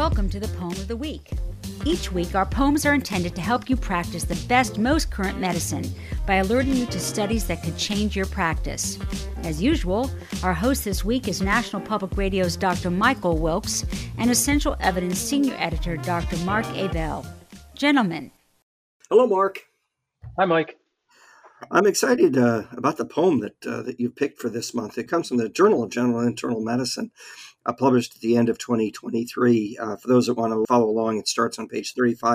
Welcome to the Poem of the Week. Each week, our poems are intended to help you practice the best, most current medicine by alerting you to studies that could change your practice. As usual, our host this week is National Public Radio's Dr. Michael Wilkes and Essential Evidence Senior Editor Dr. Mark Abell. Gentlemen. Hello, Mark. Hi, Mike. I'm excited about the poem that you picked for this month. It comes from the Journal of General and Internal Medicine, published at the end of 2023. For those that want to follow along, it starts on page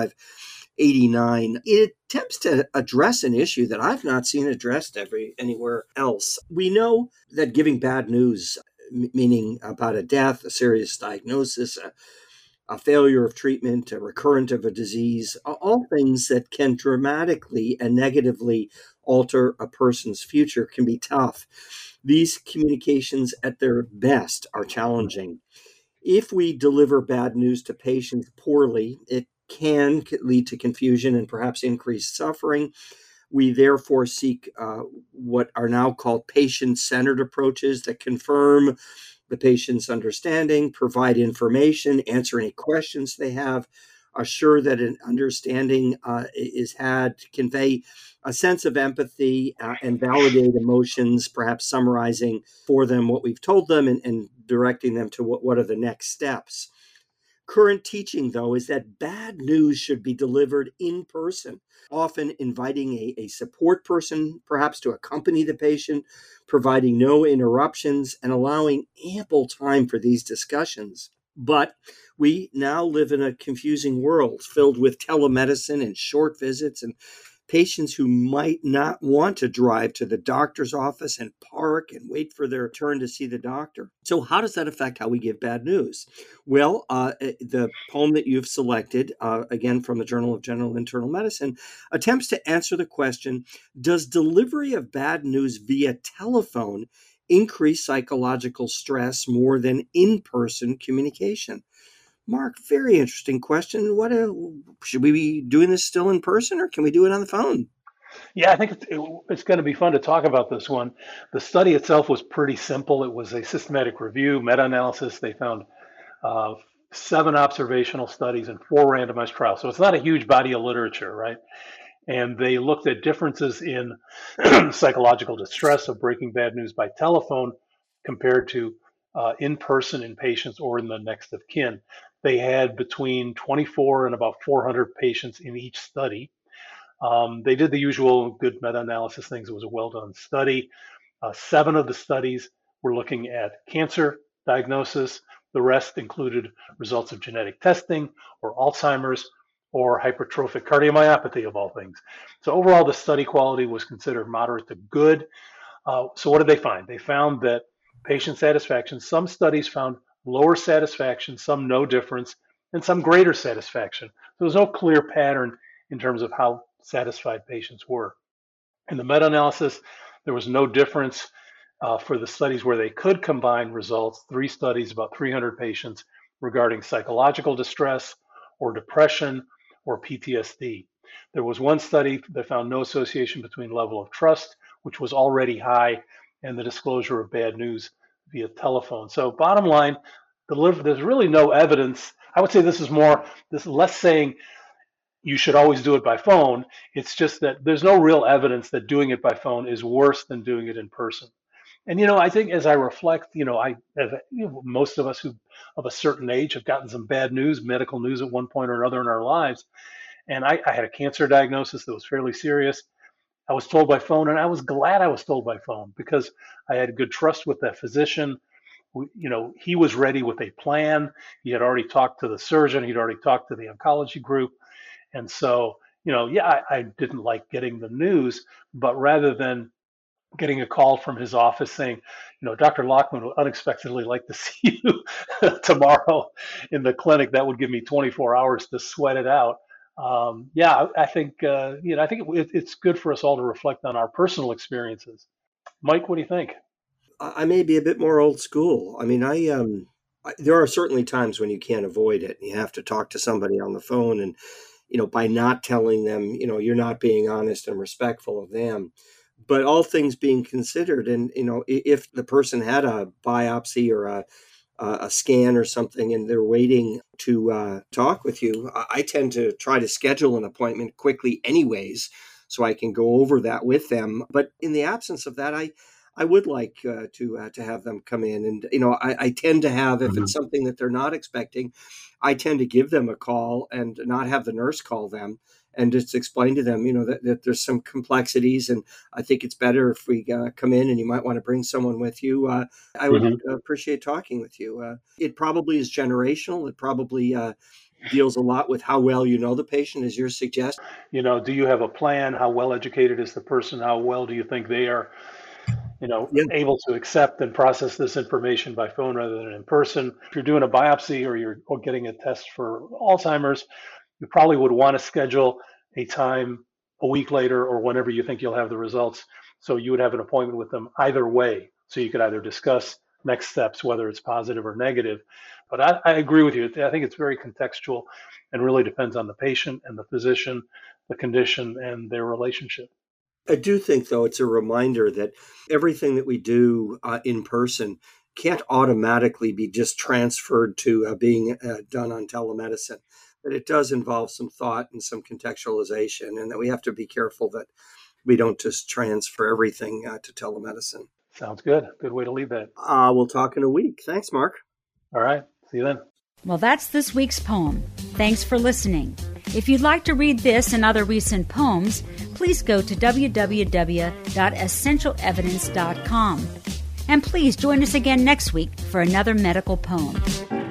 3589. It attempts to address an issue that I've not seen addressed anywhere else. We know that giving bad news, meaning about a death, a serious diagnosis, a failure of treatment, a recurrent of a disease, all things that can dramatically and negatively alter a person's future can be tough. These communications at their best are challenging. If we deliver bad news to patients poorly, it can lead to confusion and perhaps increased suffering. We therefore seek what are now called patient-centered approaches that confirm the patient's understanding, provide information, answer any questions they have, assure that an understanding is had, convey a sense of empathy and validate emotions, perhaps summarizing for them what we've told them and directing them to what are the next steps. Current teaching, though, is that bad news should be delivered in person, often inviting a support person, perhaps to accompany the patient, providing no interruptions, and allowing ample time for these discussions. But we now live in a confusing world filled with telemedicine and short visits and patients who might not want to drive to the doctor's office and park and wait for their turn to see the doctor. So how does that affect how we give bad news? Well, the poem that you've selected, again from the Journal of General and Internal Medicine, attempts to answer the question, does delivery of bad news via telephone increase psychological stress more than in-person communication? Mark, very interesting question. Should we be doing this still in person, or can we do it on the phone? Yeah, I think it's going to be fun to talk about this one. The study itself was pretty simple. It was a systematic review, meta-analysis. They found 7 observational studies and 4 randomized trials. So it's not a huge body of literature, right? And they looked at differences in psychological distress of breaking bad news by telephone compared to in person in patients or in the next of kin. They had between 24 and about 400 patients in each study. They did the usual good meta-analysis things. It was a well-done study. 7 of the studies were looking at cancer diagnosis. The rest included results of genetic testing or Alzheimer's or hypertrophic cardiomyopathy, of all things. So overall, the study quality was considered moderate to good. So what did they find? They found that patient satisfaction, some studies found lower satisfaction, some no difference, and some greater satisfaction. So there's no clear pattern in terms of how satisfied patients were. In the meta-analysis, there was no difference for the studies where they could combine results, 3 studies, about 300 patients, regarding psychological distress or depression or PTSD. There was one study that found no association between level of trust, which was already high, and the disclosure of bad news via telephone. So bottom line, there's really no evidence. I would say this is less saying you should always do it by phone. It's just that there's no real evidence that doing it by phone is worse than doing it in person. And, I think as I reflect, most of us who of a certain age have gotten some bad news, medical news at one point or another in our lives. And I had a cancer diagnosis that was fairly serious. I was told by phone, and I was glad I was told by phone because I had good trust with that physician. He was ready with a plan. He had already talked to the surgeon. He'd already talked to the oncology group. And so, I didn't like getting the news, but rather than getting a call from his office saying, Dr. Lockman would unexpectedly like to see you tomorrow in the clinic, that would give me 24 hours to sweat it out. I think it's good for us all to reflect on our personal experiences. Mike, what do you think? I may be a bit more old school. I mean, there are certainly times when you can't avoid it. You have to talk to somebody on the phone, and by not telling them, you're not being honest and respectful of them. But all things being considered, and if the person had a biopsy or a a scan or something and they're waiting to talk with you, I tend to try to schedule an appointment quickly anyways, so I can go over that with them. But in the absence of that, I would like to have them come in. And, I tend to have, if it's something that they're not expecting, I tend to give them a call and not have the nurse call them and just explain to them, that there's some complexities. And I think it's better if we come in and you might want to bring someone with you. I would appreciate talking with you. It probably is generational. It probably deals a lot with how well you know the patient, as you're suggesting. Do you have a plan? How well educated is the person? How well do you think they are able to accept and process this information by phone rather than in person? If you're doing a biopsy or you're getting a test for Alzheimer's, you probably would want to schedule a time a week later or whenever you think you'll have the results. So you would have an appointment with them either way. So you could either discuss next steps, whether it's positive or negative. But I agree with you. I think it's very contextual and really depends on the patient and the physician, the condition, and their relationship. I do think, though, it's a reminder that everything that we do in person can't automatically be just transferred to being done on telemedicine. That it does involve some thought and some contextualization, and that we have to be careful that we don't just transfer everything to telemedicine. Sounds good. Good way to leave that. We'll talk in a week. Thanks, Mark. All right. See you then. Well, that's this week's poem. Thanks for listening. If you'd like to read this and other recent poems, please go to www.essentialevidence.com. And please join us again next week for another medical poem.